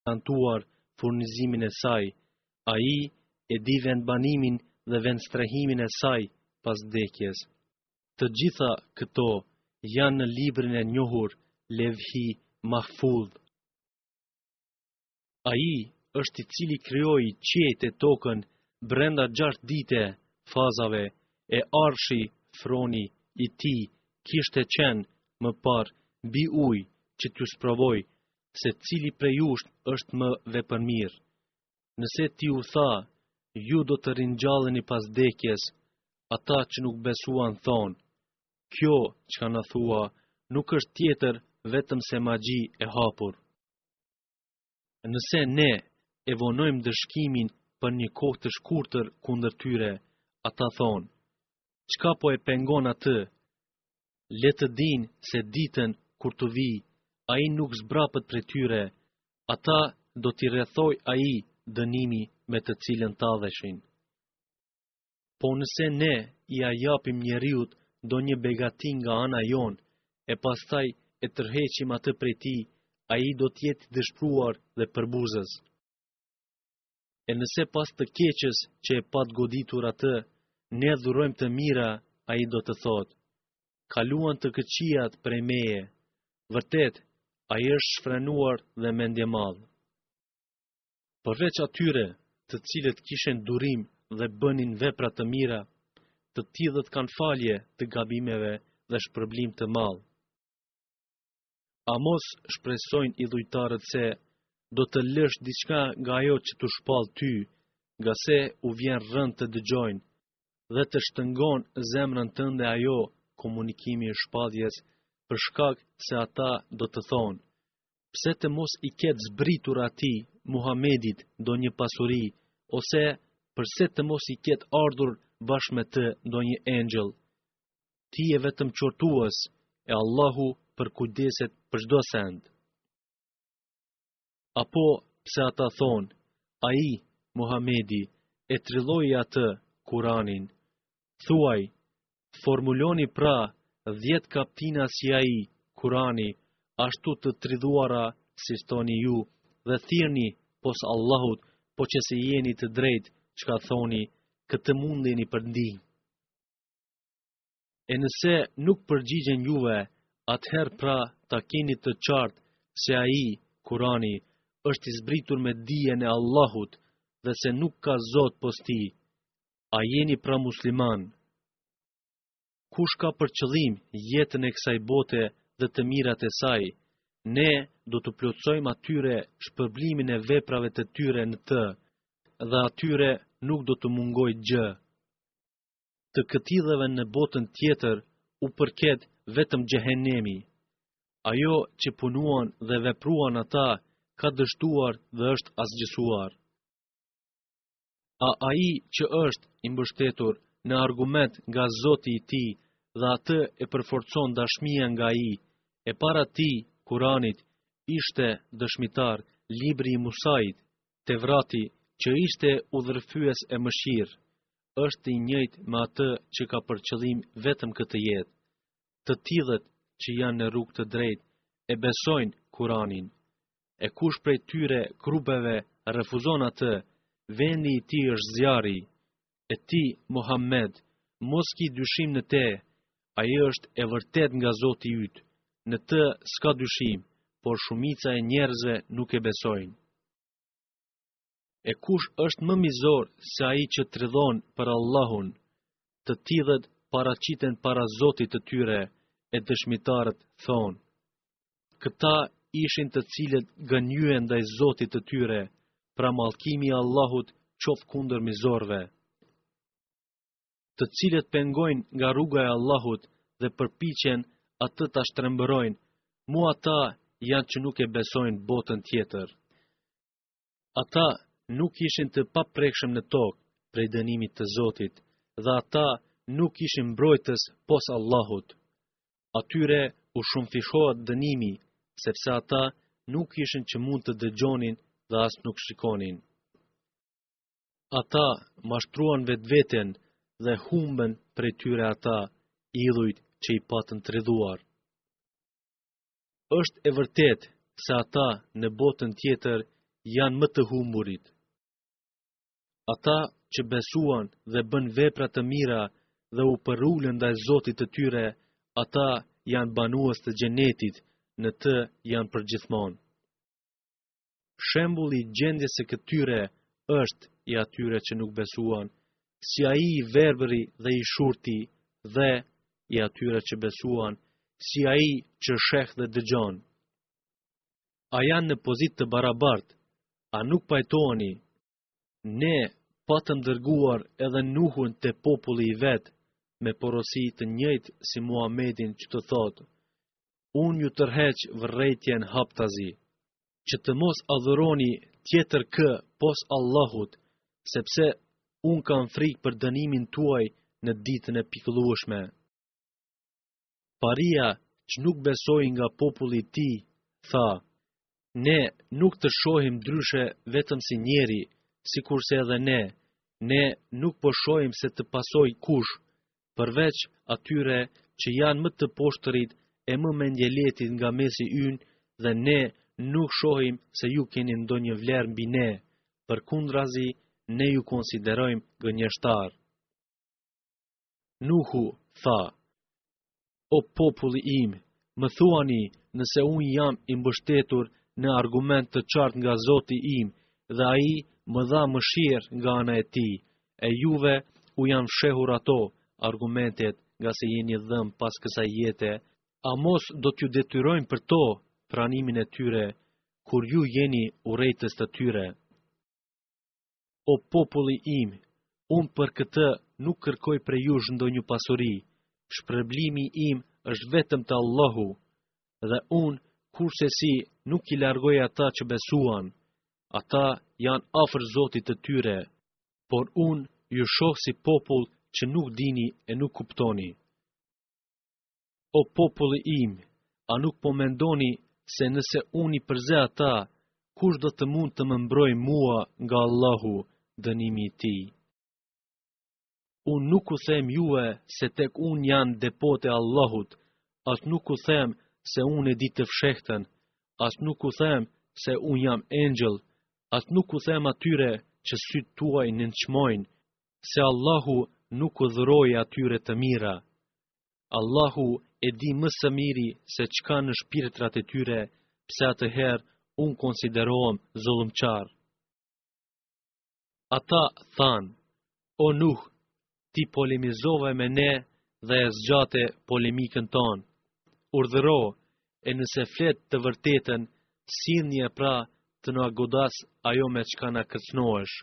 garantuar furnizimin e saj. Ai e di vendbanimin dhe vendstrehimin e saj pas vdekjes. Të gjitha këto janë në librin e njohur Levhi Mahfudh. Ai është i cili krijoi qiejt e tokën brenda 6 dite fazave e arshi froni i tij kishte qenë më parë mbi ujë që t'ju sprovoj se cili prej jush është më vepërmirë. Nëse ti u tha, ju do të ringjalleni pas vdekjes, ata që nuk besuan thonë, kjo çka na thua nuk është tjetër vetëm se magji e hapur. Nëse ne e vonojmë dëshkimin për një kohë të shkurtër kundër tyre, ata thonë, çka po e pengon atë? Le të dinë se ditën kur të vi, ai nuk zbrapet prej tyre, ata do t'i rrethoj ai dënimi me të cilën talleshin. Po nëse ne i japim njeriut do një begati nga ana jon, e pastaj e tërheqim atë prej tij, ai do t'jetë dëshpruar dhe përbuzës. E nëse pas të keqës që e pat goditur atë, ne dhurojmë të mira, ai do të thotë, kaluan të këqijat prej meje. Vërtet, ai është shfrenuar dhe mendjemadh. Përveç atyre, të cilët kishin durim dhe bënin vepra të mira, të tillët kanë falje të gabimeve dhe shpërblim të madh. A mos shpresojnë idhujtarët se do të lësh diçka nga ajo që t'u shpall ty, nga se u vjen rënd të dëgjojnë, dhe të shtengon zemrën tënde ajo komunikimi i shpalljes, për shkak se ata do të thonë, pse të mos i ketë zbritur atij Muhamedit do një pasuri, ose përse të mos i ketë ardhur bashkë me të do një engjëll. Ti je vetëm qortues, e Allahu përkujdeset për çdo send. Apo pse ata thonë, ai, Muhamedi, e trilloi atë, Kuranin. Thuaj, formuloni pra 10 kaptina si ai, Kurani, ashtu të tridhuara si stoni ju, dhe thirrni pos Allahut, po që se jeni të drejtë, çka thoni, këtë mundeni për ndihmë. E nëse nuk përgjigjen juve, atëherë pra ta keni të qartë se ai, Kurani, është i zbritur me dijen e Allahut dhe se nuk ka Zot pos tij. A jeni pra musliman? Kush ka për qëllim jetën e kësaj bote dhe të mirat e saj, ne do të plotësojmë atyre shpërblimin e veprave të tyre në të, dhe atyre nuk do të mungoj gjë. Të këtillëve në botën tjetër u përket vetëm xhehenemi. Ajo që punuan dhe vepruan ata ka dështuar dhe është asgjësuar. A ai që është i mbështetur në argument nga Zoti i tij dhe atë e përforcon dashmia nga ai, e para tij, Kuranit, ishte dëshmitar libri i Musait, Tevrati, që ishte udhërfyes e mëshirë, është i njëjtë me atë që ka për qëllim vetëm këtë jetë. Të tillët që janë në rrugë të drejtë e besojnë Kuranin. E kush prej tyre grupeve refuzon atë, vendi i tij është zjarri. E ti, Muhammed, mos ki dyshim në te, ai është e vërtet nga Zoti yt. Në të s'ka dyshim, por shumica e njerëzve nuk e besojnë. E kush është më mizor se ai që tridhon për Allahun, të tillët paraqiten para Zotit të tyre, e dëshmitarët thonë, këta ishin të cilët gënjyen ndaj Zotit të tyre, pra mallkimi i Allahut qoft kundër mizorëve. Të cilët pengojnë nga rruga e Allahut dhe përpiqen atë ta shtrembërojnë, mu ata janë që nuk e besojnë botën tjetër. Ata nuk ishin të paprekshëm në tokë prej dënimit të Zotit, dhe ata nuk ishin mbrojtës pos Allahut. Atyre u shumëfishohet dënimi, sepse ata nuk ishin që mund të dëgjonin dhe as nuk shikonin. Ata mashtruan vetveten dhe humbën prej tyre ata, idhujt që i patën tridhuar. Është e vërtet se ata në botën tjetër janë më të humburit. Ata që besuan dhe bën vepra të mira dhe u përulën ndaj Zotit të tyre, ata janë banues të xhenetit, në të janë përgjithmonë. Shembulli i gjendjes së këtyre është i atyre që nuk besuan, si ai i verbëri dhe i shurti, dhe i atyre që besuan, si ai që sheh dhe dëgjon. A janë në pozitë të barabartë? A nuk pajtoheni? Ne patëm dërguar edhe Nuhun te populli i vet, me porosi të njëjtë si Muhamedin që të thotë: Unë ju tërheq vërrejtjen haptazi, që të mos adhuroni tjetër kë pos Allahut, sepse unë kam frikë për dënimin tuaj në ditën e pikëllueshme. Paria që nuk besoi nga populli i tij tha: Ne nuk të shohim ndryshe vetëm si njeri, sikurse edhe ne nuk po shohim se të pasoj kush, përveç atyre që janë më të poshtërit e më mendjeletit nga mesi ynë, dhe ne nuk shohim se ju keni ndonjë vlerë mbi ne, përkundrazi ne ju konsiderojmë gënjeshtar. Nuhu tha: O populli im, më thuani nëse unë jam i mbështetur në argument të qartë nga Zoti im, dhe ai më dha mëshirë nga ana e tij, e juve u janë fshehur ato argumentet nga se jeni dhëm pas kësaj jete, a mos do t'ju detyrojmë për to pranimin e tyre, kur ju jeni urrejtës të tyre. O populli im, unë për këtë nuk kërkoj prej jush ndonjë pasuri, shpërblimi im është vetëm të Allahu, dhe unë kurse si nuk i largoj ata që besuan, ata janë afër Zotit të tyre, por unë ju shoh si popull që nuk dini e nuk kuptoni. O populli im, a nuk po mendoni se nëse unë i përze ata, kush do të mund të më mbroj mua nga Allahu, dënimi i tij? Unë nuk u them juve se tek unë janë depote Allahut, as nuk u them se unë e di të fshehtën, as nuk u them se unë jam engjëll, as nuk u them atyre që sytë tuaj nënçmojnë, se Allahu nuk u dhuroi atyre të mira. Allahu e di më së miri se çka në shpirtrat e tyre, pse atëherë unë konsiderohem zullumçar. Ata thanë: O Nuh, ti polemizove me ne dhe e zgjate polemikën tonë. Urdhëro, e nëse flet të vërtetën, sillnie pra të na godas ajo me çka na kërcënohesh.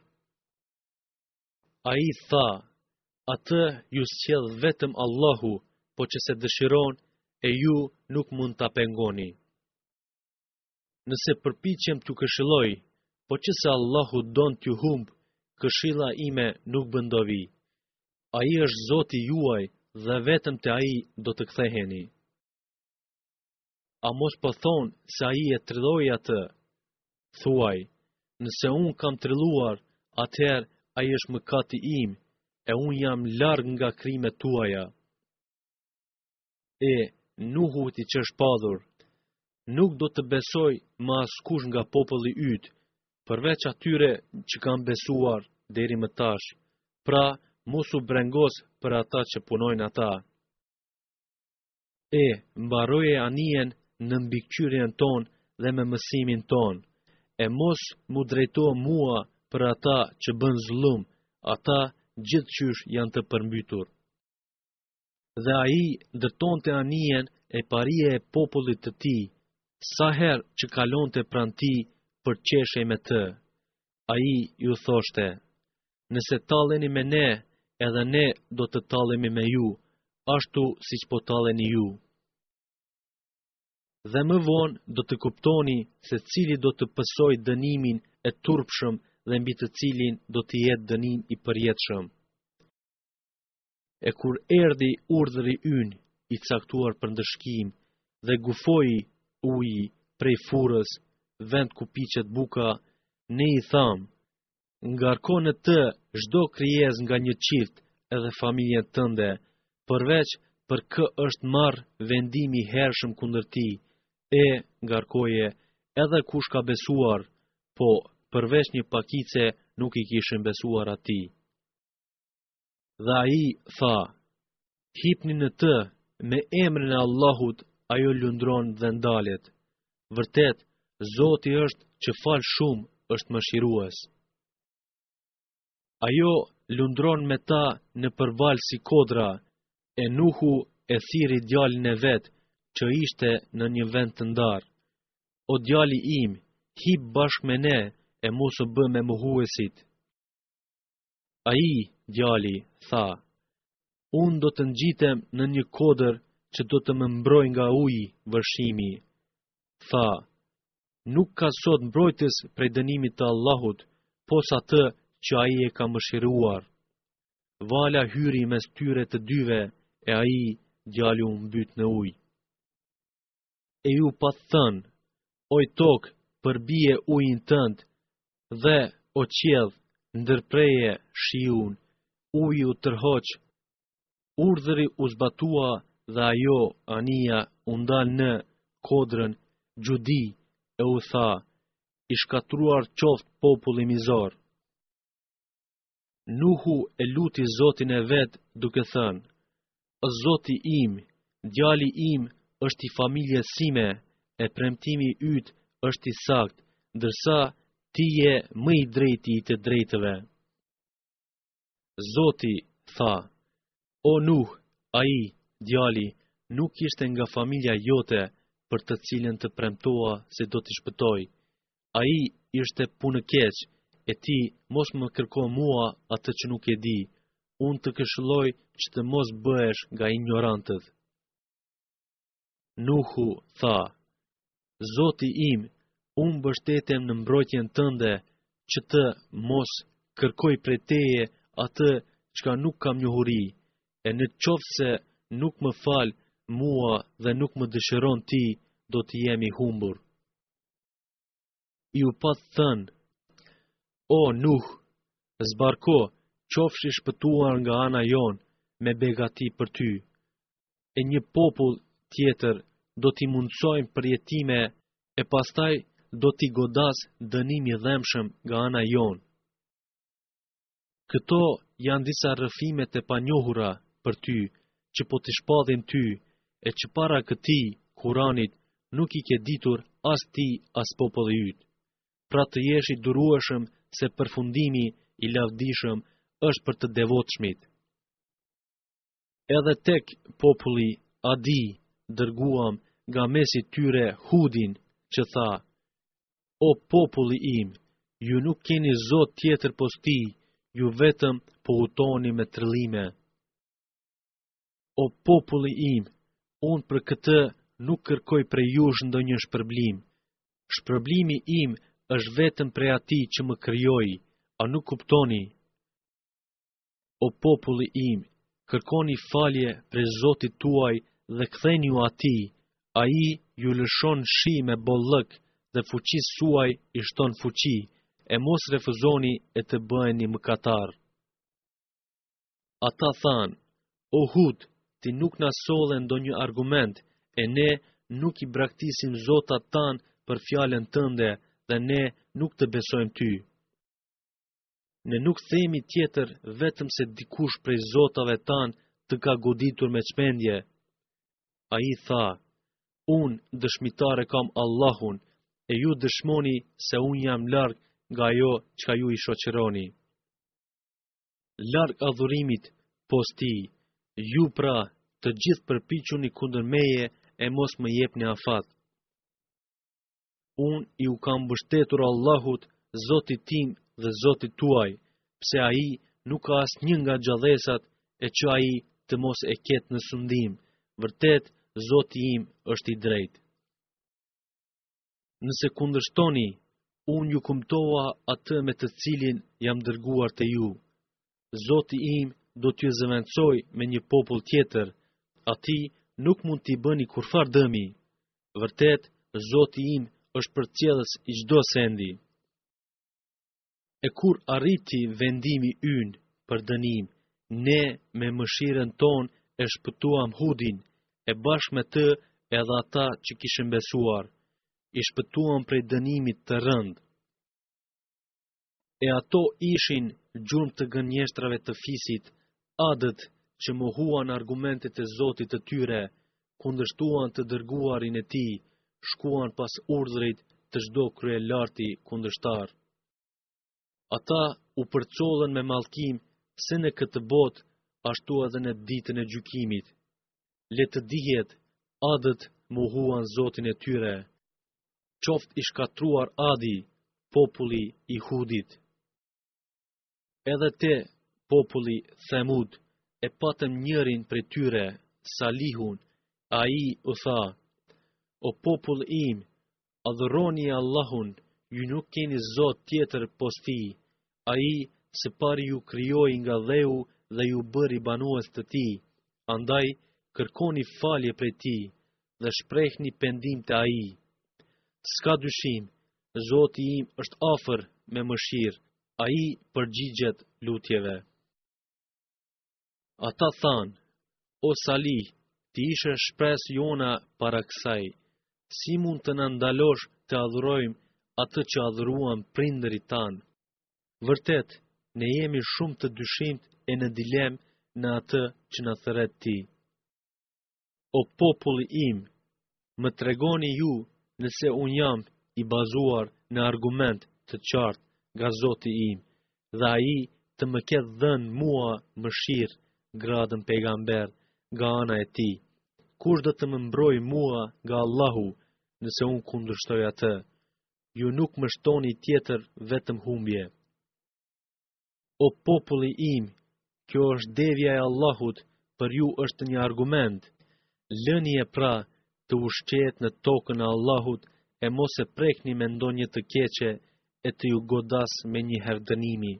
Ai tha: Atë ju sjell vetëm Allahu, po që se dëshiron, e ju nuk mund ta pengoni. Nëse përpiqem t'ju këshilloj, po që se Allahu don t'ju humb, këshilla ime nuk bën dovi. Ai është Zoti juaj dhe vetëm te ai do të ktheheni. A mos po thonë se ai e trylloi atë? Thuaj, nëse unë kam trylluar, atëherë ai është mëkati im, e unë jam larg nga krimet tuaja. Nuhut i që shpadhur, nuk do të besoj më askush nga populli yt, përveç atyre që kanë besuar deri më tash, pra mos u brengos për ata që punojnë ata. Mbaroje anijen në mbikëqyrjen ton dhe me mësimin ton, e mos mu drejto mua për ata që bën zullum, ata gjithçysh janë të përmbytur. Dhe ai ndërtonte anijen e parie e popullit të tij, sa herë që kalonte pranë tij për qeshej me të. Ai ju thoshte: Nëse talleni me ne, edhe ne do të tallemi me ju, ashtu siç po talleni ju. Dhe më vonë do të kuptoni se cili do të pësoj dënimin e turpshëm dhe mbi të cilin do të jetë dënim i përjetshëm. E kur erdhi urdhri ynë i caktuar për ndëshkim dhe gufoi uji prej furrës, vend ku piqet buka, ne i tham: Ngarko në të çdo krijesë nga një çift edhe familjen tënde, përveç për kë është marrë vendimi i hershëm kundër ti, ngarkoje edhe kush ka besuar, po përveç një pakice nuk i kishin besuar atij. Dhe ai tha, hipni në të, me emrin e Allahut, ajo lundron dhe ndalet. Vërtet, Zoti është që fal shumë, është mëshirues. Ajo lundron me ta në përval si kodra, e Nuhu e thiri djalin e vet, që ishte në një vend të ndarë. O djali im, hip bashkë me ne, e mos u bë me mohuesit. Ai, djali, tha, unë do të ngjitem në një kodër që do të më mbroj nga uji vërshimi. Tha, nuk ka sot mbrojtës prej dënimit të Allahut, posa atë që ai e ka mëshiruar. Vala hyri mes tyre të dyve, e ai, djali u mbyt në ujë. E ju pa thënë, oj tokë, përbije ujin tënd, dhe o qiell, ndërpreje shiun, uji u tërhoq, urdhëri u zbatua dhe ajo, Ania, u ndal në kodrën, gjudi, e u tha, i shkatruar qoftë populli mizor. Nuhu e luti Zotin e vet duke thënë, o Zoti im, djali im është i familjes sime, e premtimi yt është i saktë, ndërsa ti je më i drejti i të drejtëve. Zoti tha, o Nuh, ai, djali, nuk ishte nga familja jote, për të cilën të premtoa se do t'i shpëtoj. Ai ishte punë keq, e ti mos më kërko mua atë që nuk e di, unë të këshilloj që të mos bëhesh nga ignorantët. Nuhu tha, Zoti im, unë mbështetem në mbrojtjen tënde, që të mos kërkoj prej teje atë çka nuk kam njohuri, e në qoftë se nuk më fal mua dhe nuk më dëshiron ti, do të jemi humbur. Ju pat thënë, o Nuh, zbarko, qofshi shpëtuar nga ana jon, me begati për ty, e një popull tjetër do t'i mundsojmë përjetime, e pastaj do t'i godas dënimi dhemshëm nga ana jon. Këto janë disa rrëfimet e panjohura për ty, që po t'i shpadhin ty, e që para këtij Kuranit nuk i ke ditur as ti as populli yt. Pra të jesh i durueshëm se përfundimi i lavdishëm është për të devotshmit. Edhe tek populli Adi dërguam nga mesi tyre Hudin, që tha, o populli im, ju nuk keni zot tjetër pos ti, ju vetëm po utoni me trëllime. O populli im, unë për këtë nuk kërkoj prej jush ndonjë shpërblim. Shpërblimi im është vetëm prej atij që më krijoi, a nuk kuptoni? O populli im, kërkoni falje prej Zotit tuaj dhe ktheni u atij, ai ju lëshon shi me bollëk dhe fuqisë suaj i shton fuqi, e mos refuzoni e të bëheni mëkatar. Ata thanë, o Hud, ti nuk na solle ndonjë argument, e ne nuk i braktisim zotat tanë për fjalën tënde dhe ne nuk të besojmë ty. Ne nuk themi tjetër vetëm se dikush prej zotave tanë të ka goditur me çmendje. Ai tha, unë dëshmitare kam Allahun, e ju dëshmoni se unë jam larg nga ajo çka ju i shoqëroni. Larg adhurimit posti, ju pra të gjithë përpiquni kundër meje e mos më jepni afat. Unë ju kam mbështetur Allahut, Zotit tim dhe Zotit tuaj, pse ai nuk ka asnjë nga gjallësat e që ai të mos e ketë në sundim. Vërtet, Zoti im është i drejtë. Nëse kundërshtoni, unë ju kumtova atë me të cilin jam dërguar te ju. Zoti im do t'ju zëvendësoj me një popull tjetër, ati nuk mund t'i bëni kurfar dëmi. Vërtet, Zoti im është përcjellës i çdo sendi. E kur arriti vendimi ynë për dënim, ne me mëshirën tonë e shpëtuam Hudin, e bashkë me të edhe ata që kishin besuar, i shpëtuam prej dënimit të rënd. E ato ishin gjurmë të gënjeshtrave të fisit, adët që mohuan argumentet e Zotit të tyre, kundërshtuan të dërguarin e tij, shkuan pas urdhrit të çdo kryelarti kundërshtar. Ata u përcollën me mallkim se në këtë botë, ashtu edhe në ditën e gjykimit. Le të dihet, adët mohuan Zotin e tyre. Qoftë i shkatruar Adi, populli i Hudit. Edhe te, populli Themud, e patëm njërin prej tyre, Salihun, ai u tha: O popull im, adhuroni Allahun, ju nuk keni Zot tjetër pos tij, ai së pari ju krijoi nga dheu dhe ju bëri banues të tij, andaj kërkoni falje prej tij dhe shprehni pendim te ai. S'ka dyshim, Zoti im është afër me mëshirë, ai përgjigjet lutjeve. Ata thanë: O Salih, ti ishe shpres jona para kësaj, si mund të na ndalosh të adhurojmë atë që adhuruan prindërit tanë? Vërtet, ne jemi shumë të dyshimt e në dilem në atë që na thret ti. O populli im, më tregoni ju nëse unë jam i bazuar në argument të qartë nga Zoti im, dhe ai të më ketë dhënë mua mëshirë, gradën pejgamber nga ana e tij. Kush do të më mbroj mua nga Allahu nëse unë kundërshtoj atë? Ju nuk më shtoni tjetër vetëm humbje. O populli im, kjo është devja e Allahut, për ju është një argument. Lëni e pra të ushqehet në tokën e Allahut, e mos e prekni me ndonjë të keqe e të ju godas me një herdënimi.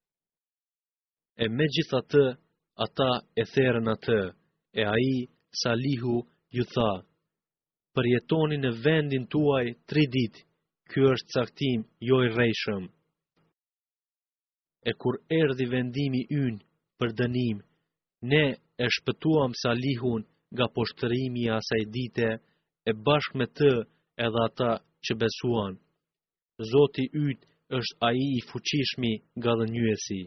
E megjithatë, ata e therën atë, e ai, Salihu, ju tha: përjetoni në vendin tuaj 3 ditë, ky është caktim jo i rrejshëm. E kur erdhi vendimi ynë për dënim, ne e shpëtuam Salihun nga poshtërimi i asaj dite, e bashkë me të edhe ata që besuan. Zoti yt është ai i fuqishmi gallënjyesi.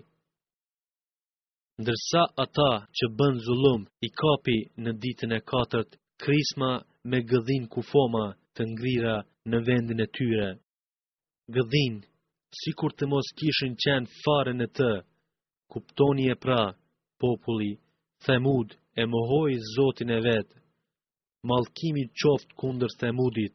Ndërsa ata që bën zullum i kapi në ditën e 4 krisma me gëdhin kufoma të ngrira në vendin e tyre. Gëdhin, sikur të mos kishin qenë fare në të. Kuptoni e pra, populli Themud e mohoi Zotin e vet. Mallkimi qoftë kundër Themudit.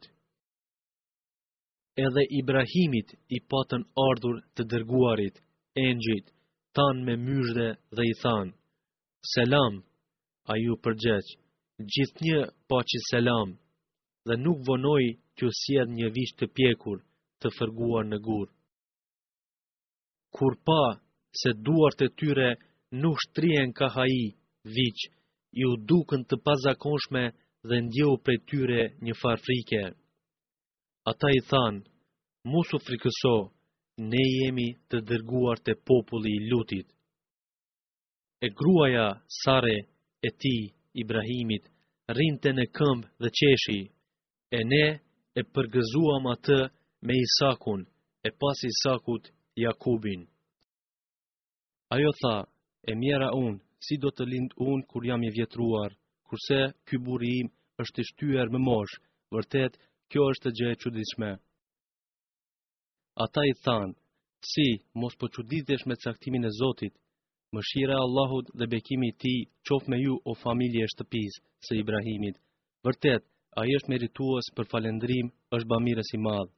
Edhe Ibrahimit i patën ardhur të dërguarit, engjëjt, tanë me myshde dhe i thanë: Selam, a ju përgjegj, gjithnjë paçi selam, dhe nuk vonoi t'ju sjell një vish të pjekur, të fërguar në gur. Kur pa se duart e tyre nuk shtrihen ka hai, viq, ju dukën të pazakonshme dhe ndjeu prej tyre një farfrike. Ata i thanë: mos u frikëso, ne jemi të dërguar te populli i Lutit. E gruaja Sare e tij, Ibrahimit, rinte në këmbë dhe qeshi, e ne e përgëzuam atë me Isakun, e pas Isakut Jakubin. Ajo tha: e mjera unë, si do të lind unë kur jam i vjetruar, kurse ky burri im është i shtyer më mosh, vërtet kjo është gjë e çuditshme. Ata i thanë: si, mos po çuditesh me caktimin e Zotit? Mëshira e Allahut dhe bekimi i tij qoftë me ju, o familje e shtëpisë së Ibrahimit. Vërtet, ai është meritues për falendrim, është bamirës i madh.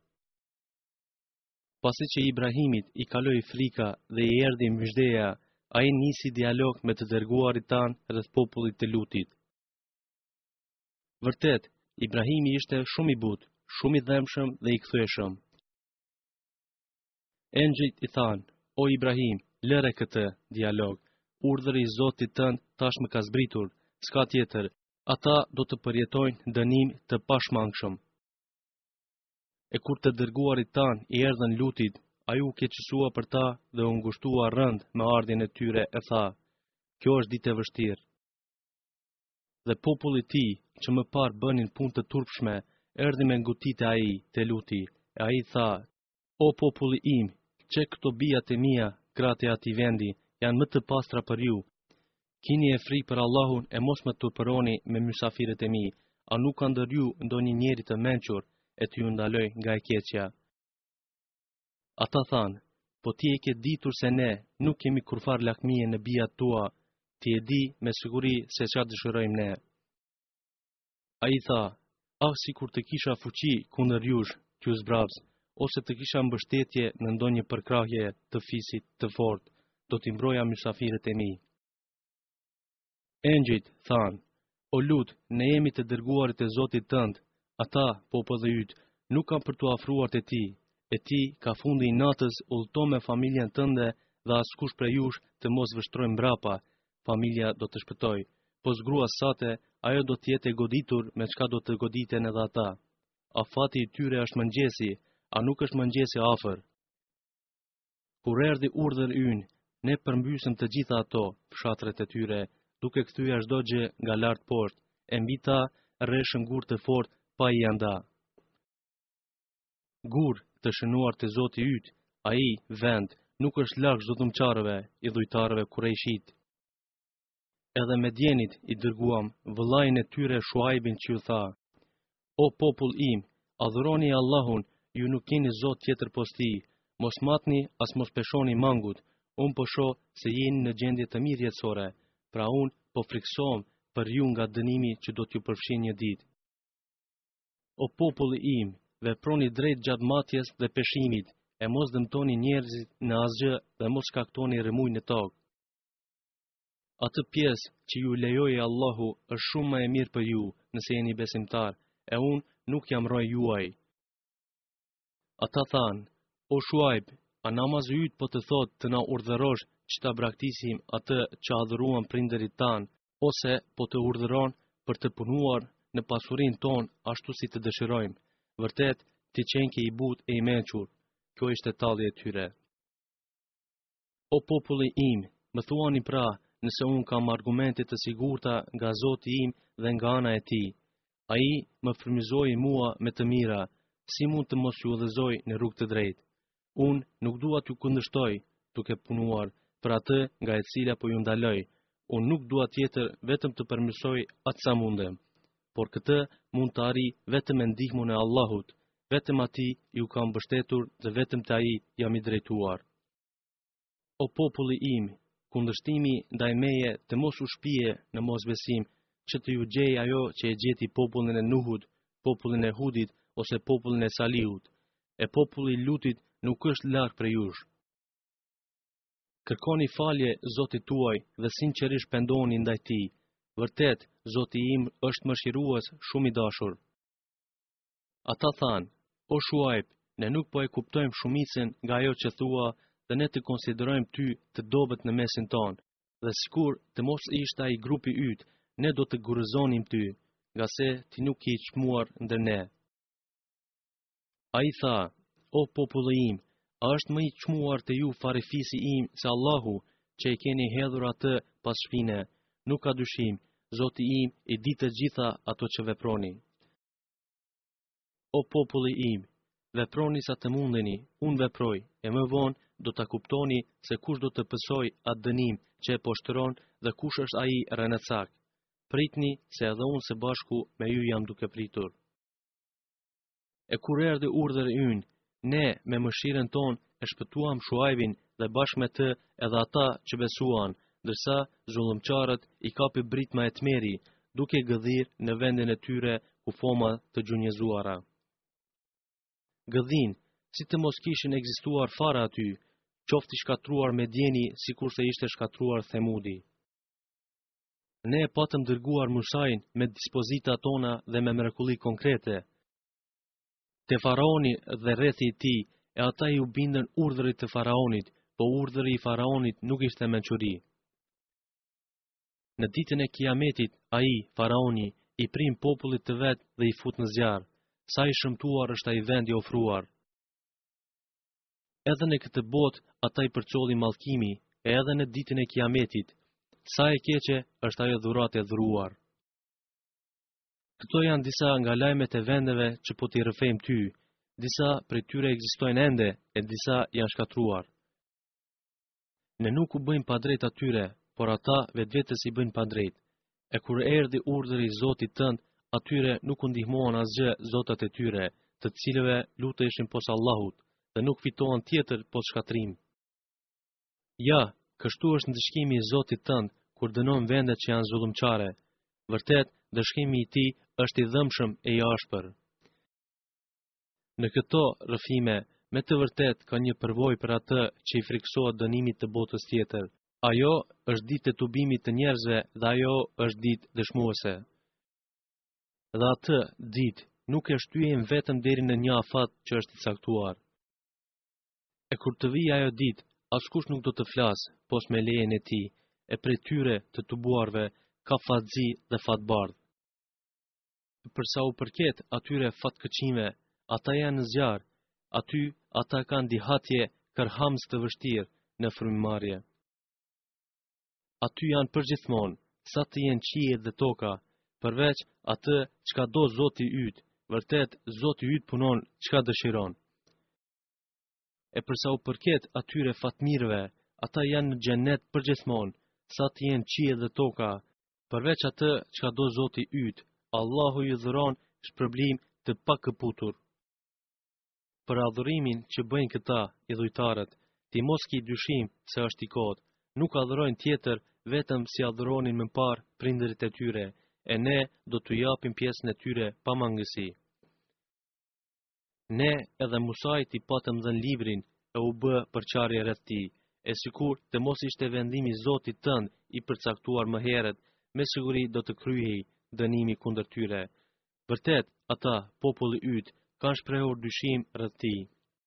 Pasi që Ibrahimit i kaloi frika dhe i erdhi myshdeja, ai nisi dialog me të dërguarit tan rreth popullit të Lutit. Vërtet, Ibrahimi ishte shumë i butë, shumë i dhëmshëm dhe i kthyeshëm. Engjëjt i thanë: o Ibrahim, lëre këtë dialog, urdhri i Zotit tënd tash më ka zbritur, s'ka tjetër, ata do të përjetojnë dënim të pashmangshëm. E kur të dërguarit tan i erdhën Lutit, ai u keqësua për ta dhe u ngushtua rënd me ardhjen e tyre, e tha: kjo është ditë e vështirë. Dhe populli i tij, që më parë bënin punë të turpshme, erdhi me ngutit e ai te Luti, e ai tha: o populli im, që këto bijat e mia, gratë e atij vendi, janë më të pastra për ju. Kini e frikë për Allahun e mos më turpëroni me mysafirët e mi, a nuk ka ndër ju ndonjë njeri të mençur e t'ju ndaloj nga e keqja. Ata thanë, po ti e ke ditur se ne nuk kemi kurfar lakmije në bijat tua, ti e di me siguri se çfarë dëshirojmë ne. Ai tha, si kur të kisha fuqi kundër jush, t'ju zbrabs, ose të kisha mbështetje në ndonjë përkrahje të fisit të fortë, do t'i mbroja mysafirët e mi. Engjëjt thanë, o Lut, ne jemi të dërguarit e Zotit tënd, ata, populli yt, nuk kanë për t'u afruar te ti, e ti ka fundi i natës udhëto me familjen tënde dhe askush prej jush të mos vështrojë mbrapa, familja do të shpëtoj, po zgrua sate, ajo do t'jetë e goditur me çka do të goditen edhe ata. Afati i tyre është mëngjesi, a nuk është mëngjesi afër. Kur erdhi urdhër ynë, ne përmbysëm të gjitha ato, fshatret e tyre, duke kthyer çdo gjë nga lart poshtë, e mbi ta rreshëm gur të fortë pa i anda. Gur të shënuar të Zoti yt, ai vend nuk është larg çdo i dhujtarëve kurejshit. Edhe Medjenit i dërguam vëllain e tyre Shuaibin që ju tha: O popull im, adhuroni Allahun, ju nuk keni Zot tjetër pos tij, mos matni as mos peshoni mangut, unë po shoh se jeni në gjendje të mirë jetësore, pra unë po friksohem për ju nga dënimi që do t'ju përfshin një ditë. O populli im, veproni drejt gjatë matjes dhe peshimit, e mos dëmtoni njerëzit në asgjë dhe mos shkaktoni rëmuj në tokë. Atë pjesë që ju lejoi Allahu është shumë më e mirë për ju, nëse jeni besimtar, e unë nuk jam roj juaj. Ata thanë, o Shuaib, a namazi yt po të thotë të na urdhërosh që ta braktisim atë që adhuruan prindërit tanë, ose po të urdhëron për të punuar në pasurinë tonë ashtu si të dëshirojmë. Vërtet, ti qenke i butë e i mençur. Kjo ishte talli e tyre. O populli im, më thuani pra, nëse unë kam argumente të sigurta nga Zoti im dhe nga ana e tij. Ai më frymëzoi mua me të mira, si mund të mos ju udhëzoj në rrugë të drejtë. Unë nuk dua t'ju kundërshtoj, duke punuar për atë nga e cila po ju ndaloj. Unë nuk dua tjetër vetëm të përmirësoj atë sa mundem, por këtë mund të arri vetëm me ndihmën e Allahut, vetëm atij ju kam mbështetur dhe vetëm te ai jam i drejtuar. O populli im, kundërshtimi ndaj meje të mos u shpije në mosbesim, që të ju gjej ajo që e gjeti popullin e Nuhut, popullin e Hudit ose popullin e Salihut, e populli i Lutit nuk është larg prej jush. Kërkoni falje Zotit tuaj dhe sinqerisht pendoni ndaj tij. Vërtet, Zoti im është mëshirues shumë i dashur. Ata thanë, o Shuaib, ne nuk po e kuptojmë shumicën nga ajo që thua dhe ne të konsiderojmë ty të dobët në mesin tonë, dhe sikur të mos ishte ai grupi yt, ne do të gurëzonim ty, nga se ti nuk je i çmuar ndër ne. Ai tha, o populli im, a është më i çmuar te ju farefisi im se Allahu, që e keni hedhur atë pas shpine? Nuk ka dyshim, Zoti im i di të gjitha ato që veproni. O populli im, veproni sa të mundeni, unë veproj, e më vonë do ta kuptoni se kush do të pësoj atë dënim që e poshtëron dhe kush është ai rënëcak. Pritni se edhe unë së bashku me ju jam duke pritur. E kur erdhi urdhri ynë, ne me mëshirën tonë e shpëtuam Shuaibin dhe bashkë me të edhe ata që besuan, ndërsa zullëmqarët i kapi britma e tmeri, duke gëdhir në vendin e tyre ku foma të gjunjëzuara. Gëdhin, si të mos kishin ekzistuar fare aty, qofti shkatruar Medjeni sikur se ishte shkatruar Themudi. Ne e patëm dërguar Musajin me dispozita tona dhe me mrekulli konkrete. Te faraoni dhe rrethi i tij, e ata i u bindën urdhrit të faraonit, po urdhri i faraonit nuk ishte mençuri. Në ditën e Kiametit, ai, faraoni, i prim popullit të vet dhe i fut në zjarr. Sa i shëmtuar është ai vend i ofruar. Edhe në këtë botë ata i përcolli mallkimi, e edhe në ditën e Kiametit, sa e keqe është ajo dhuratë e dhuruar. Këto janë disa nga lajmet e vendeve që po t'i rrëfejmë ty. Disa prej tyre ekzistojnë ende e disa janë shkatruar. Ne nuk u bëjmë padrejt atyre, por ata vetvetes i bëjnë padrejt. E kur erdhi urdhri i Zotit tënd, atyre nuk u ndihmuan asgjë zotat e tyre, të cilëve luteshin pos Allahut, dhe nuk fitoan tjetër pos shkatrim. Ja, kështu është ndëshkimi i Zotit tënd kur dënon vendet që janë zullumçare. Vërtet, dëshkimi i tij është i dhëmshëm e i ashpër. Në këto rrëfime, me të vërtet ka një përvojë për atë që i friksohet dënimit të botës tjetër. Ajo është ditë e tubimit të njerëzve dhe ajo është ditë dëshmuese. Dhe atë ditë nuk e shtyejmë vetëm deri në një afat që është i caktuar. E kur të vijë ajo ditë, askush nuk do të flasë, pos me lejen e tij, e prej tyre të tubuarve ka fatëzi dhe fatbardh. Përsa u përket atyre fatkeqimve, ata janë në zjarr, aty ata kanë dihatje kërhamës të vështirë në frymëmarrje. Aty janë përgjithmonë, sa të jenë qiejt dhe toka, përveç atë çka do Zoti yt, vërtet Zoti yt punon çka dëshiron. E përsa u përket atyre fatmirëve, ata janë në xhenet përgjithmonë, sa të jenë qiejt dhe toka, përveç atë çka do Zoti yt, Allahu ju dhuron shpërblim të pakëputur. Për adhurimin që bëjnë këta idhujtarët, ti mos ki dyshim se është i kot, nuk adhurojnë tjetër vetëm si adhuronin më parë prindërit e tyre, e ne do t'u japim pjesën e tyre pa mangësi. Ne edhe Musait i patëm dhënë librin e u bë përçarje rreth tij, e sikur të mos ishte vendimi i Zotit tënd i përcaktuar më herët, me siguri do të kryhej dënimi kundër tyre. Vërtet, ata, populli yt, kanë shprehur dyshim rreth tij.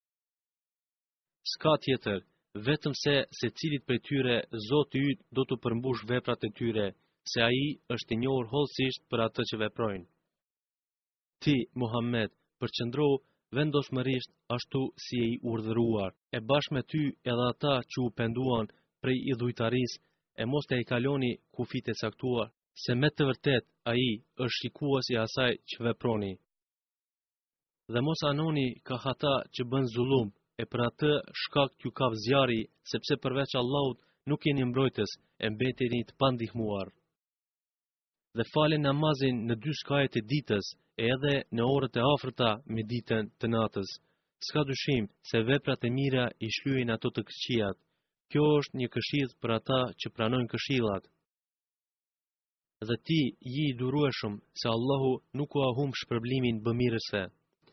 S'ka tjetër, vetëm se secilit prej tyre Zoti yt do t'u përmbush veprat e tyre, se ai është i njohur hollësisht për atë që veprojnë. Ti, Muhammed, përqëndro vendosmërisht ashtu si e i urdhëruar, e bashkë me ty edhe ata që u penduan prej idhujtarisë, e mos të e kaloni kufit e caktuar, se me të vërtet ai është shikues i asaj që veproni. Dhe mos anoni ka ata që bën zullum, e për atë shkak t'ju kap zjarri, sepse përveç Allahut nuk jeni mbrojtës, e mbeteni të pandihmuar. Dhe falen namazin në 2 skajet e ditës, e edhe në orët e afërta me ditën të natës. S'ka dyshim se veprat e mira i shlyejnë ato të këqijat. Kjo është një këshill për ata që pranojnë këshillat. Dhe ti je i durueshëm se Allahu nuk u humb shpërblimin bëmirëse.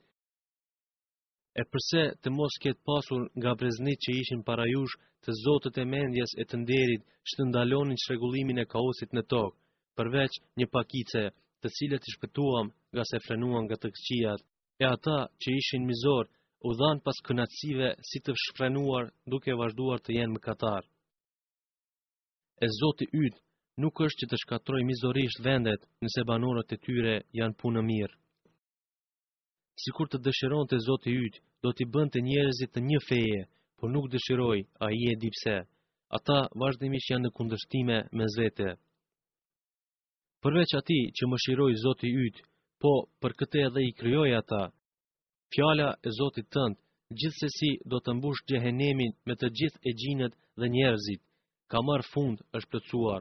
E përse të mos ketë pasur nga breznit që ishin para jush të zotët e mendjes e të nderit që të ndalonin çrregullimin e kaosit në tokë, përveç një pakice, të cilët i shpëtuam nga se frenuan nga të këqijat, e ata që ishin mizor u dhan pas kënaqësive si të shfrenuar duke vazhduar të jenë mëkatar. E Zoti yt nuk është që të shkatroj mizorisht vendet nëse banorët e tyre janë punë mirë. Sikur të dëshironte Zoti yt, do t'i bënte njerëzit të një feje, por nuk dëshiroi, ai e di pse. Ata vazhdimisht janë në kundërshtime mes vete. Përveç atij që mëshiroi Zoti yt, po për këtë edhe i krijoi ata. Fjala e Zotit tënd gjithsesi do të mbush xhehenemin me të gjithë e gjinët dhe njerëzit. Ka marr fund, është plotësuar.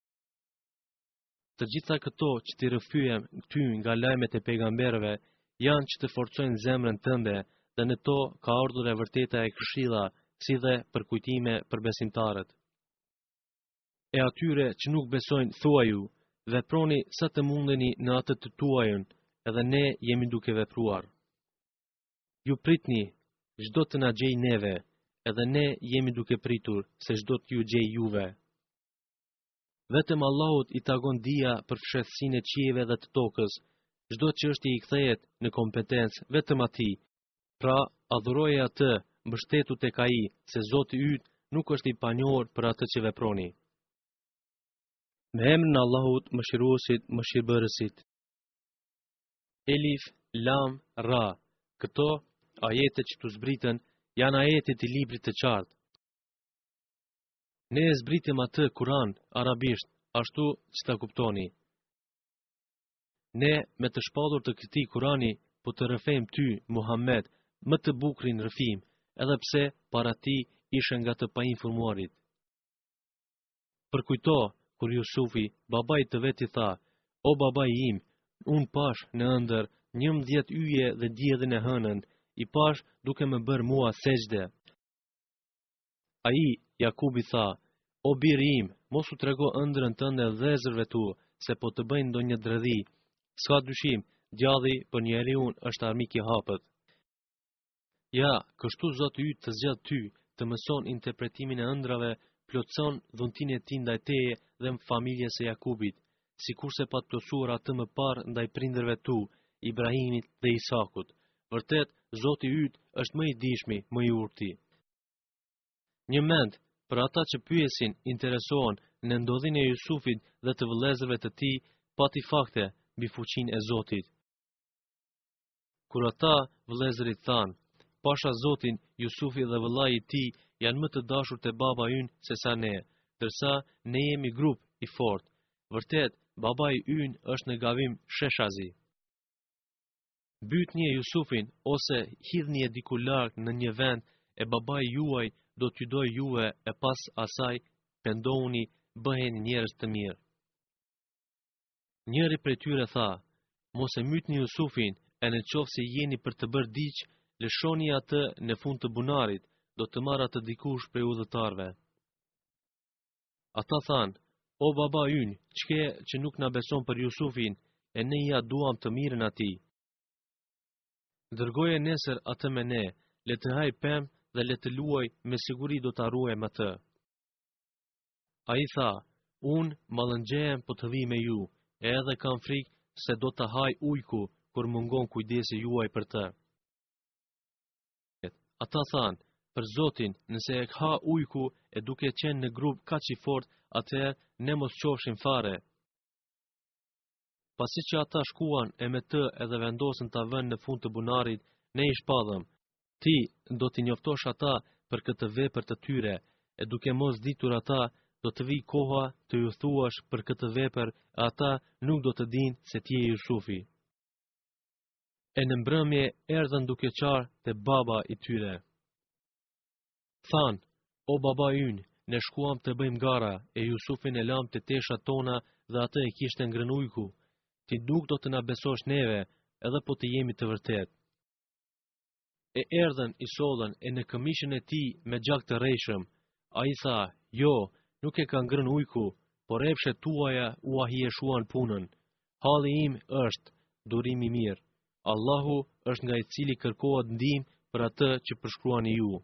Të gjitha këto që ti rrëfyem ty nga lajmet e pejgamberëve janë që të forcojnë zemrën tënde, dhe në to ka ardhur e vërteta e këshilla, si dhe për kujtime për besimtarët. E atyre që nuk besojnë thuaju, veproni sa të mundeni në atë të tuajën, edhe ne jemi duke vepruar. Ju pritni, çdo të na gjej neve, edhe ne jemi duke pritur se çdo t'ju gjej juve. Vetëm Allahut i tagon dija për fshehësinë e qiejve dhe të tokës, çdo çështje i kthehet në kompetencë vetëm atij. Pra, adhuroje atë, mbështetu tek ai, se Zoti yt nuk është i panjohur për atë që veproni. Me emrin e Allahut, mëshiruesit, mëshirbërësit. Elif, Lam, Ra. Këto ajete që tu zbritën janë ajetet i librit të qartë. Ne e zbritim atë Kur'an arabisht, ashtu që ta kuptoni. Ne me të shpallur të këtij Kur'ani po të rrëfejmë ty, Muhammed, më të bukurin rrëfim, edhe pse para tij ishin nga të painformuarit. Përkujto, kur Jusufi, babai të vet i tha: "O babai im, unë pash në ëndër 11 yje dhe diellin e hënën, i pash duke më bërë mua sejdë." Ai, Jakubi tha: "O biri im, mos u trego ëndrrën tënde vëllezërve tu, se po të bëjnë ndonjë dredhi. S'ka dyshim, djalli për njeriu është armik i hapët." Ja, kështu Zoti yt të zgjedh ty, të mëson interpretimin e ëndrave, plotson dhuntinë e tij ndaj teje dhe familjes së Jakubit, sikurse pa të plotësuar atë më parë ndaj prindërve tu, Ibrahimit dhe Isakut. Vërtet, Zoti yt është më i dijshmi, më i urti. Një mend për ata që pyesin, interesohen në ndodhinë e Jusufit dhe të vëllezërve të tij, pati fakte mbi fuqinë e Zotit. Kur ata vëllezërit thanë: "Pasha Zotin, Jusufi dhe vëllai i tij janë më të dashur te baba ynë se sa ne, ndërsa ne jemi grup i fortë. Vërtet, babai ynë është në gabim sheshazi. Bytni e Jusufin ose hidhni e diku larg në një vend e babai juaj do t'ju doj juve e pas asaj pendohuni, bëheni njerëz të mirë." Njëri prej tyre tha: "Mos e mytni Jusufin, e në qoftë se jeni për të bërë diç, lëshoni atë në fund të bunarit, do të marrë atë dikush prej udhëtarëve." Ata thanë: "O baba ynë, çke që nuk na beson për Jusufin, e ne ja duam të mirën atij. Dërgoje nesër atë me ne, le të haj pemë dhe le të luaj, me siguri do ta ruajmë atë." Ai tha: "Unë mallëngjehem po të vi me ju, e edhe kam frikë se do të haj ujku kur mungon kujdesi juaj për të." Ata thanë: "Për Zotin, nëse e ha ujku e duke qenë në grup kaq i fort, atëherë ne mos qofshim fare." Pasi që ata shkuan e me të edhe vendosën ta vënë në fund të bunarit, ne i shpadhëm: "Ti do t'i njoftosh ata për këtë vepër të tyre, e duke mos ditur ata, do të vijë koha të ju thuash për këtë vepër, e ata nuk do të dinë se ti je Jusufi." E në mbrëmje erdhën duke qarë te baba i tyre. Thanë: "O baba ynë, ne shkuam të bëjmë gara, e Jusufin e lam të teshat tona dhe atë e kishte ngrënë ujku. Ti nuk do të na besosh neve, edhe po të jemi të vërtet." E erdhën i sollën e në këmishën e tij me gjak të rrejshëm. Ai tha: "Jo, nuk e ka ngrënë ujku, por epshet tuaja u ahieshuan punën. Halli im është durimi i mirë. Allahu është nga i cili kërkohet ndihmë për atë që përshkruani ju."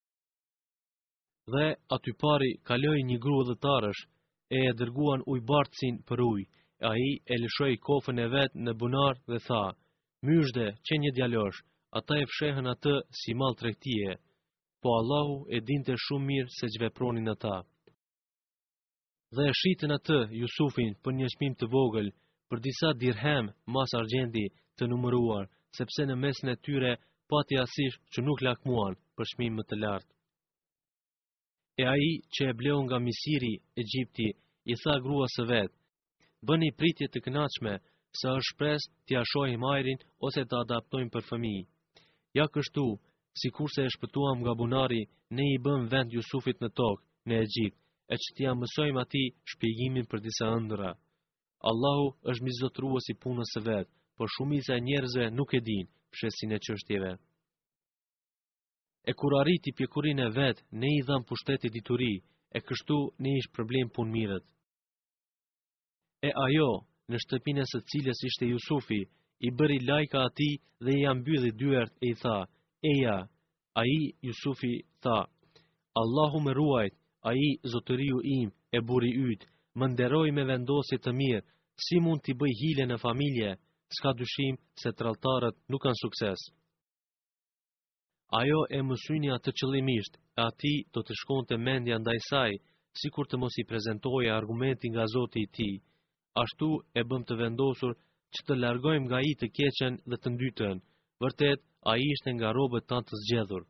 Dhe aty pari kaloi një gru udhëtarësh, e dërguan ujbartësin për ujë, e ai e lëshoi kofën e vet në bunar dhe tha: "Myshde, që një djalosh." Ata e fshehën atë si mall tregtie, po Allahu e dinte shumë mirë se ç'vepronin ata. Dhe e shitën atë Jusufin për një çmim të vogël, për disa dirhem mas argjendi të numëruar, sepse në mesin e tyre pati asish që nuk lakmuan për çmim më të lartë. E ai që e bleu nga Misiri, Egjipti, i tha gruas së vet: "Bëni pritje të kënaqshme, sa është shpresë t'ia shohim ajrin ose të adaptojmë për fëmijë." Ja kështu, sikurse e shpëtuam nga bunari, ne i bëm vend Jusufit në tokë, në Egjipt, e që t'ia mësojmë atij shpjegimin për disa ëndra. Allahu është mizotrues i punës së vet, por shumica e njerëzve nuk e dinë fshesin e çështjeve. E kur arriti pjekurinë e vet, ne i dham pushtetit dituri, e kështu ne ish problem punëmirët. E ajo, në shtëpinë së cilës ishte Jusufi, i bëri lajka atij dhe i mbylli dyert e i tha: "Eja." Ai, Jusufi, tha: "Allahu më ruajt, ai zotëriu im e burri yt, më nderoi me vendosje të mirë, si mund t'i bëj hile në familje, s'ka dyshim se tradhtarët nuk kanë sukses." Ajo e mësyni atë qëllimisht, e ati do të shkonte mendja ndaj saj, sikur të mos i prezentoje argumenti nga Zoti i tij. Ashtu e bëm të vendosur që të largojmë nga ai të keqen dhe të ndytën. Vërtet, ai ishte nga robët tanë të zgjedhur.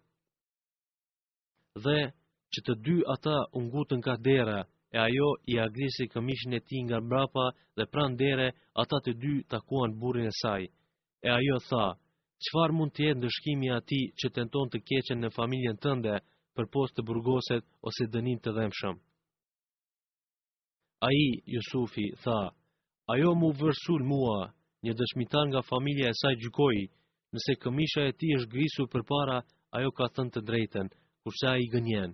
Dhe që të dy ata u ngutën ka dera, e ajo i agrisi këmishin e tij nga mbrapa dhe pranë dere ata të dy takuan burrin e saj. E ajo tha: çfarë mund të jetë ndëshkimi i atij që tenton të keqen në familjen tënde përpostë të burgoset ose dënim të dhëmshëm? Ai, Jusufi, tha, ajo mu vërsul mua, një dëshmitar nga familja e saj gjykoi, nëse këmisha e tij është grisur përpara, ajo ka thënë të drejtën, kurse ai gënjen.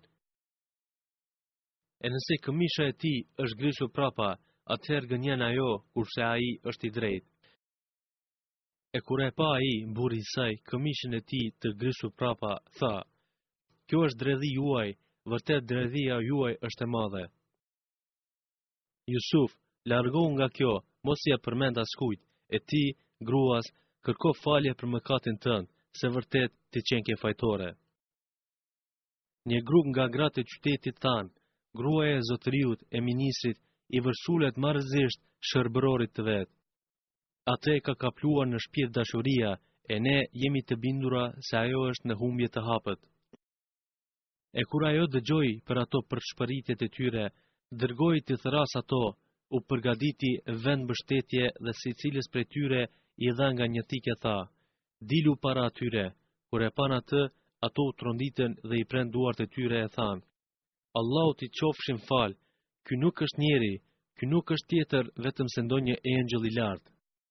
E nëse këmisha e tij është grisur prapa, atëherë gënjen ajo, kurse ai është i drejtë. E kur e pa ai, burri i saj, këmishën e tij të grisur prapa, tha, kjo është dredhi juaj, vërtet dredhia juaj është e madhe. Jusuf, largohu nga kjo, mos ia përmend askujt, e ti, gruas, kërko falje për mëkatin tënd, se vërtet ti qenë fajtore. Një grup nga gratë e qytetit than, gruaja e zotëriut e ministrit, i vërsulet marrëzisht shërbërorit të vet. Atë e ka kapluar në shpirt dashuria, e ne jemi të bindura se ajo është në humbje të hapët. E kur ajo dëgjoi për ato përshpëritjet e tyre, dërgoi të thras ato, u përgatiti vend mbështetje dhe secilës prej tyre i dha nga një thikë tha, dilu para atyre. Kur e pan atë, ato u tronditën dhe i pren duart e tyre e than, Allahu t'i qofshin fal, ky nuk është njeri, ky nuk është tjetër vetëm se ndonjë engjëll i lartë.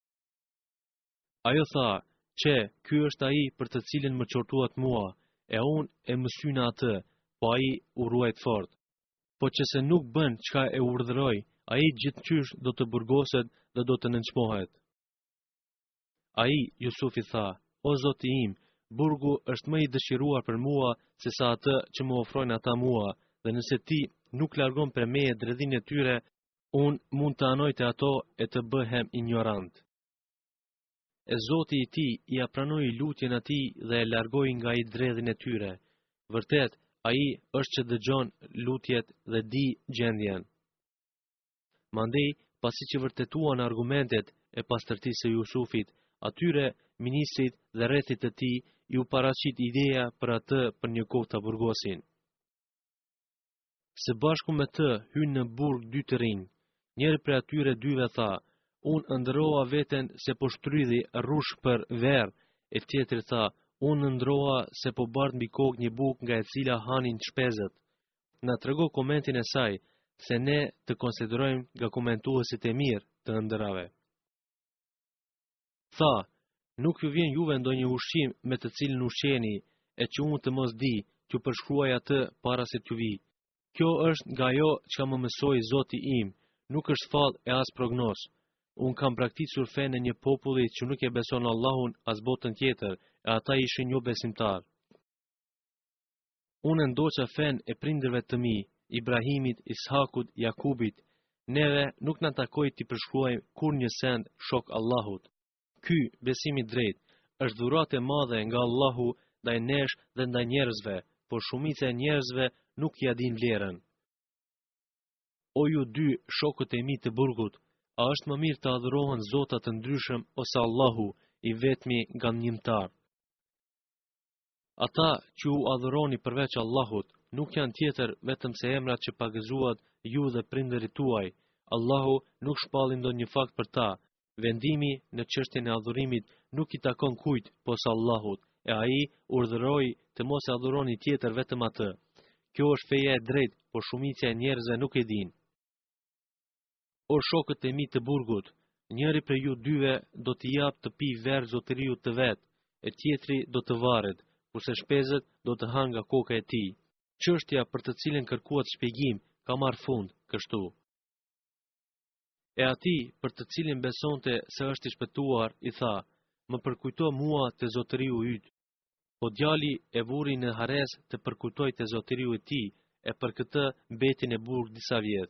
Ajo tha, që, ky është ai për të cilin më qortuat mua, e unë e mësyna atë, po ai u ruajt fort. Po që se nuk bën çka e urdhëroi, ai gjithçysh do të burgoset dhe do të nënçmohet. Ai, Jusufi tha, o Zoti im, burgu është më i dëshiruar për mua se sa atë që më ofrojnë ata mua, dhe nëse ti nuk largon për meje dredhin e tyre, unë mund të anoj të ato e të bëhem ignorant. E Zoti i ti i apranoi lutjen atij dhe e largoi nga i dredhin e tyre. Vërtet, ai është që dëgjon lutjet dhe di gjendjen. Mandej, pasi që vërtetuan argumentet e pastërtisë së Jusufit, atyre ministrit dhe rrethit të tij ju paraqit ideja për atë për një kohë ta burgosin. Së bashku me të hyn në burg dy të rinj. Njëri prej atyre dyve tha, unë ndërroa veten se po shtrydhi rrush për verë, e tjetri tha, unë ndërroa se po bart mbi kokë një bukë nga e cila hanin shpezët. Na trego komentin e saj, se ne të konsiderojmë nga komentuesit e mirë të ëndrrave. Tha, nuk ju vjen juve ndonjë ushqim me të cilin ushqeni, e që unë të mos di, t'ju përshkruaj atë para se t'ju vi. Kjo është nga ajo që më mësoi Zoti im, nuk është fallë e as prognos. Unë kam prakticur fenë një populli që nuk e beson Allahun as botën tjetër, e ata ishin jo besimtar. Unë ndoqa fenë e prindërve të mi, Ibrahimit, Ishakut, Jakubit. Neve nuk na takoi t'i përshkruajmë kur një send shok Allahut. Ky, besimi drejt, është dhuratë e madhe nga Allahu ndaj nesh dhe ndaj njerëzve, por shumica e njerëzve nuk ja din vlerën. O ju dy shokët e mi të burgut, a është më mirë të adhurohen zota të ndryshëm ose Allahu, i vetmi gënjimtar? Ata që u adhuroni përveç Allahut, nuk janë tjetër vetëm se emrat që pagëzuat ju dhe prindërit tuaj. Allahu nuk shpalli ndonjë fakt për ta. Vendimi në çështjen e adhurimit nuk i takon kujt posa Allahut, e ai urdhëroi të mos e adhuroni tjetër vetëm atë. Kjo është feja e drejtë, por shumica e njerëzve nuk e din. O shokët e mi të burgut, njëri prej ju dyve do t'i jap të pi verë zotëriut të vet, e tjetri do të varet, kurse shpezët do të hanë nga koka e tij. Çështja për të cilën kërkuat shpjegim ka marrë fund kështu. E ati për të cilin besonte se është i shpëtuar, i tha, më përkujto mua të zotëriu yt. Po djali e vuri në hares të përkujtoj të zotëriu e tij, e për këtë mbeti në burg disa vjet.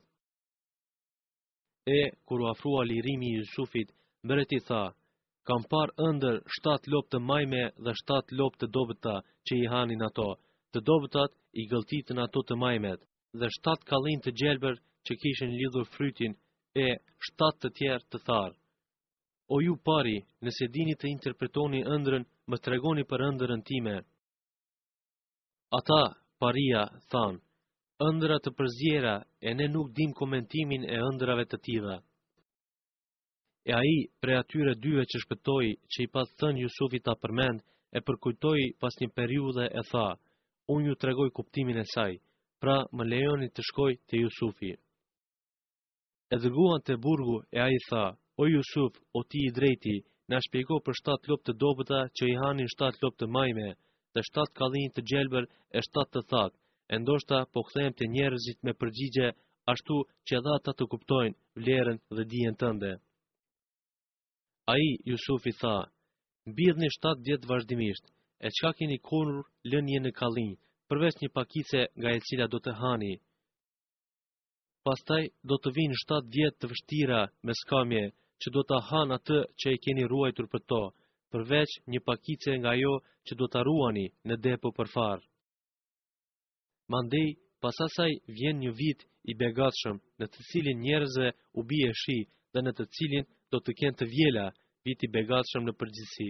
E kur u afrua lirimi i Jusufit, mbreti tha, kam parë ëndër 7 lopë të majme dhe 7 lopë të dobëta që i hanin ato. Të dobëtat i gëlltitën ato të majmet, dhe 7 kallin të gjelbër që kishin lidhur frytin, e 7 të tjerë të tharë. O ju pari, nëse dini të interpretoni ëndrën, më tregoni për ëndrën time. Ata, paria, thanë, ëndra të përzjera, e ne nuk dim komentimin e ëndrave të tilla. E ai, prej atyre dyve që shpëtoi, që i pas thënë Jusufi ta përmend, e përkujtoi pas një periudhe e tha: Unë ju tregoj kuptimin e saj, pra më lejoni të shkoj te Jusufi. E dërguan te burgu e ai tha: O Jusuf, o ti i drejti, na shpjego për 7 lopë të dobëta që i hanin 7 lopë të majme, dhe 7 kallinj të gjelbër e 7 të thatë. E ndoshta po kthehem te njerëzit me përgjigje ashtu që edhe ata të kuptojnë vlerën dhe dijen tënde. Ai, Jusufi tha: Mbidhni 7 vjet vazhdimisht, e çka keni konur lënje në kallinj, përveç një pakice nga e cila do të hani. Pastaj do të vinë 7 vjet të vështira me skamje, që do të hanë atë që e keni ruajtur për to, përveç një pakice nga ajo që do të ruani në depo për farë. Mandej, pas asaj vjen një vit i begatshëm, në të cilin njerëzve u bie shi dhe në të cilin do të kenë të vjela, vit i begatshëm në përgjithësi.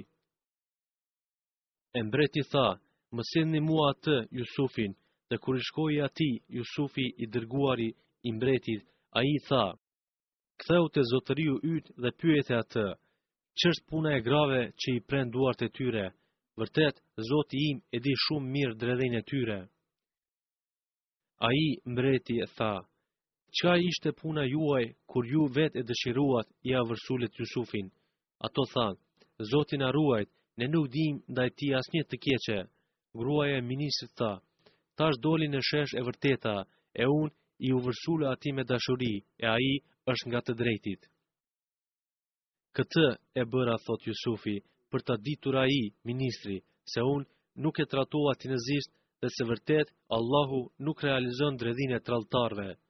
E mbreti tha: Më sillni mua atë Jusufin, dhe kur i shkoi atij Jusufi i dërguari i mbretit, ai tha: Ktheu te zotëriu yt dhe pyete atë: Ç'është puna e grave që i pren duart e tyre? Vërtet, Zoti im e di shumë mirë dredhin e tyre. Ai, mbreti, e tha: Çka ishte puna juaj kur ju vet e dëshiruat i avërsulet Jusufin? Ato thanë: Zoti na ruajt, ne nuk dim ndaj tij asnjë të keqe. Gruaja e ministrit tha: Tash doli në shesh e vërteta, e unë i u vërsula atij me dashuri, e ai është nga të drejtit. Këtë e bëra, thot Jusufi, për ta ditur ai, ministri, se unë nuk e tratova tinëzisht dhe se vërtet Allahu nuk realizon dredhin e tradhtarëve.